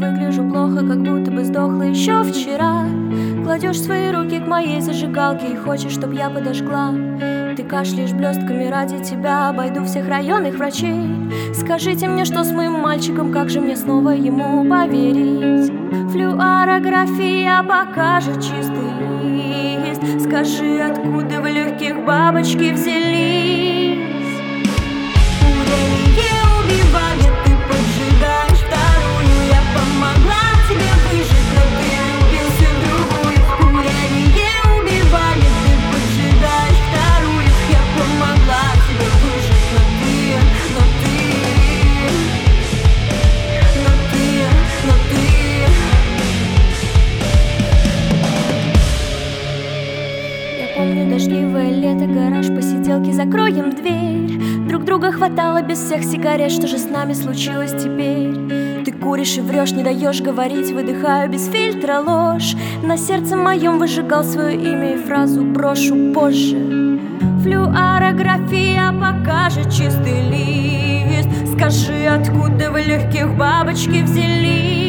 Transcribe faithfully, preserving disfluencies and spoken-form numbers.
выгляжу плохо, как будто бы сдохла еще вчера. Кладешь свои руки к моей зажигалке и хочешь, чтоб я подожгла. Ты кашляешь блестками, ради тебя обойду всех районных врачей. Скажите мне, что с моим мальчиком, как же мне снова ему поверить? Флюорография покажет чистый лист. Скажи, откуда в легких бабочки взялись? Курение убивает, ты поджигаешь вторую. Я помогла тебе выжить, но ты влюбился в другую. Курение убивает, ты поджигаешь вторую. Я помогла тебе выжить, но ты, но ты, но ты, но ты. Я помню дождливое лето, гараж, посиделки, закроем дверь. Друг друга хватало без всех сигарет. Что же с нами случилось теперь? Ты куришь и врешь, не даешь говорить. Выдыхаю без фильтра ложь. На сердце моем выжигал свое имя и фразу брошу позже. Флюорография покажет чистый лист. Скажи, откуда в легких бабочки взялись?